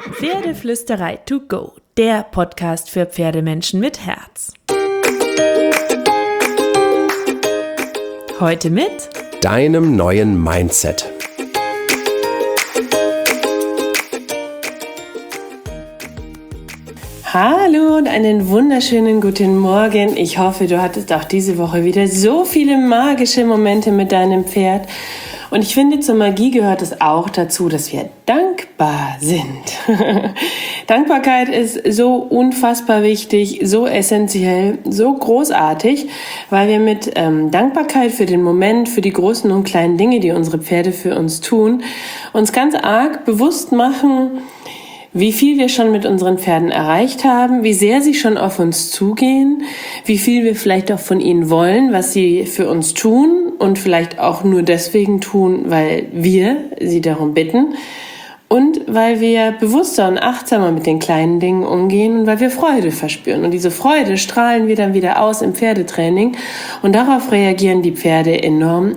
Pferdeflüsterei to go, der Podcast für Pferdemenschen mit Herz. Heute mit deinem neuen Mindset. Hallo und einen wunderschönen guten Morgen. Ich hoffe, du hattest auch diese Woche wieder so viele magische Momente mit deinem Pferd. Und ich finde, zur Magie gehört es auch dazu, dass wir dankbar sind. Dankbarkeit ist so unfassbar wichtig, so essentiell, so großartig, weil wir mit Dankbarkeit für den Moment, für die großen und kleinen Dinge, die unsere Pferde für uns tun, uns ganz arg bewusst machen, wie viel wir schon mit unseren Pferden erreicht haben, wie sehr sie schon auf uns zugehen, wie viel wir vielleicht auch von ihnen wollen, was sie für uns tun und vielleicht auch nur deswegen tun, weil wir sie darum bitten und weil wir bewusster und achtsamer mit den kleinen Dingen umgehen und weil wir Freude verspüren. Und diese Freude strahlen wir dann wieder aus im Pferdetraining und darauf reagieren die Pferde enorm.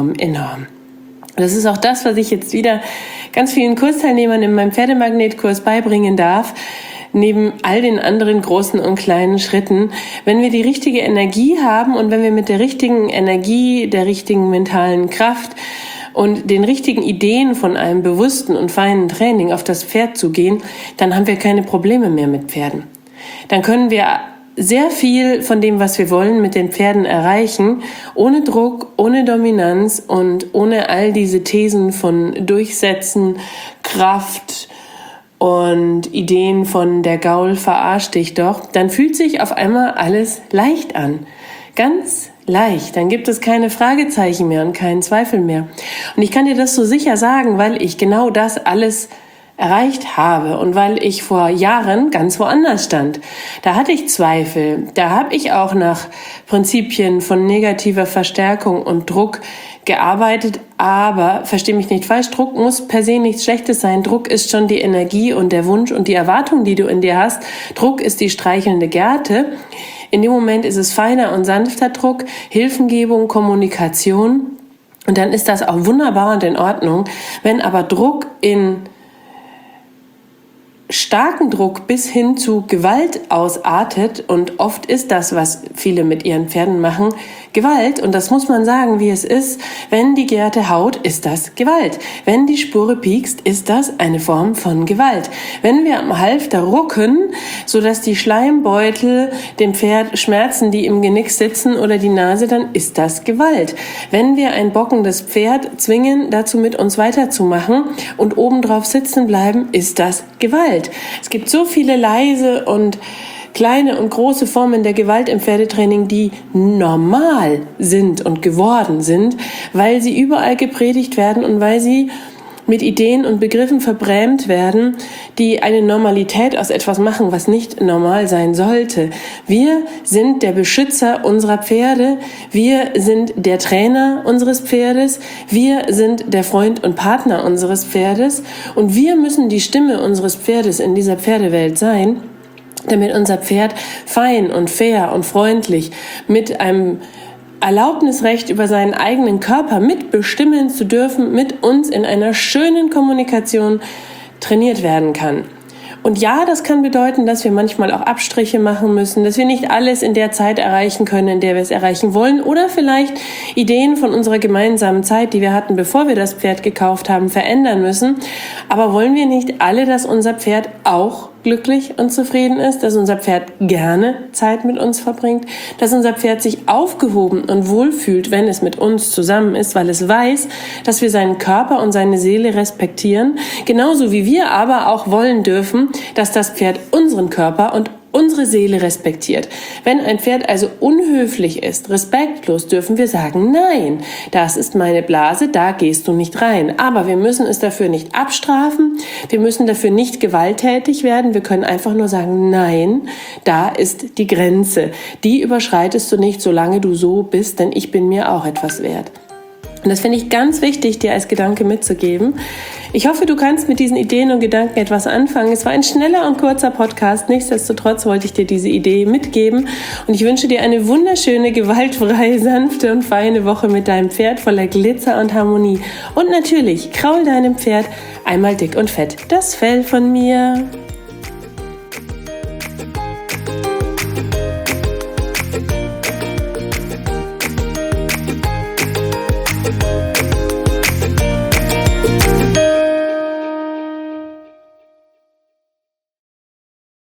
Das ist auch das, was ich jetzt wieder ganz vielen Kursteilnehmern in meinem Pferdemagnetkurs beibringen darf, neben all den anderen großen und kleinen Schritten. Wenn wir die richtige Energie haben und wenn wir mit der richtigen Energie, der richtigen mentalen Kraft und den richtigen Ideen von einem bewussten und feinen Training auf das Pferd zugehen, dann haben wir keine Probleme mehr mit Pferden. Dann können wir sehr viel von dem, was wir wollen, mit den Pferden erreichen, ohne Druck, ohne Dominanz und ohne all diese Thesen von Durchsetzen, Kraft und Ideen von der Gaul verarscht dich doch. Dann fühlt sich auf einmal alles leicht an. Ganz leicht. Dann gibt es keine Fragezeichen mehr und keinen Zweifel mehr. Und ich kann dir das so sicher sagen, weil ich genau das alles erreicht habe und weil ich vor Jahren ganz woanders stand. Da hatte ich Zweifel, da habe ich auch nach Prinzipien von negativer Verstärkung und Druck gearbeitet, aber versteh mich nicht falsch, Druck muss per se nichts Schlechtes sein. Druck ist schon die Energie und der Wunsch und die Erwartung, die du in dir hast. Druck ist die streichelnde Gerte. In dem Moment ist es feiner und sanfter Druck, Hilfengebung, Kommunikation und dann ist das auch wunderbar und in Ordnung. Wenn aber Druck in starken Druck bis hin zu Gewalt ausartet und oft ist das, was viele mit ihren Pferden machen, Gewalt und das muss man sagen, wie es ist. Wenn die Gerte haut, ist das Gewalt. Wenn die Spure piekst, ist das eine Form von Gewalt. Wenn wir am Halfter rucken, sodass die Schleimbeutel dem Pferd schmerzen, die im Genick sitzen oder die Nase, dann ist das Gewalt. Wenn wir ein bockendes Pferd zwingen, dazu mit uns weiterzumachen und obendrauf sitzen bleiben, ist das Gewalt. Es gibt so viele leise und kleine und große Formen der Gewalt im Pferdetraining, die normal sind und geworden sind, weil sie überall gepredigt werden und weil sie mit Ideen und Begriffen verbrämt werden, die eine Normalität aus etwas machen, was nicht normal sein sollte. Wir sind der Beschützer unserer Pferde, wir sind der Trainer unseres Pferdes, wir sind der Freund und Partner unseres Pferdes und wir müssen die Stimme unseres Pferdes in dieser Pferdewelt sein, damit unser Pferd fein und fair und freundlich mit einem Erlaubnisrecht über seinen eigenen Körper mitbestimmen zu dürfen, mit uns in einer schönen Kommunikation trainiert werden kann. Und ja, das kann bedeuten, dass wir manchmal auch Abstriche machen müssen, dass wir nicht alles in der Zeit erreichen können, in der wir es erreichen wollen oder vielleicht Ideen von unserer gemeinsamen Zeit, die wir hatten, bevor wir das Pferd gekauft haben, verändern müssen. Aber wollen wir nicht alle, dass unser Pferd auch glücklich und zufrieden ist, dass unser Pferd gerne Zeit mit uns verbringt, dass unser Pferd sich aufgehoben und wohlfühlt, wenn es mit uns zusammen ist, weil es weiß, dass wir seinen Körper und seine Seele respektieren, genauso wie wir aber auch wollen dürfen, dass das Pferd unseren Körper und unsere Seele respektiert. Wenn ein Pferd also unhöflich ist, respektlos, dürfen wir sagen, nein, das ist meine Blase, da gehst du nicht rein. Aber wir müssen es dafür nicht abstrafen, wir müssen dafür nicht gewalttätig werden, wir können einfach nur sagen, nein, da ist die Grenze. Die überschreitest du nicht, solange du so bist, denn ich bin mir auch etwas wert. Und das finde ich ganz wichtig, dir als Gedanke mitzugeben. Ich hoffe, du kannst mit diesen Ideen und Gedanken etwas anfangen. Es war ein schneller und kurzer Podcast. Nichtsdestotrotz wollte ich dir diese Idee mitgeben. Und ich wünsche dir eine wunderschöne, gewaltfreie, sanfte und feine Woche mit deinem Pferd voller Glitzer und Harmonie. Und natürlich, kraul deinem Pferd einmal dick und fett das Fell von mir.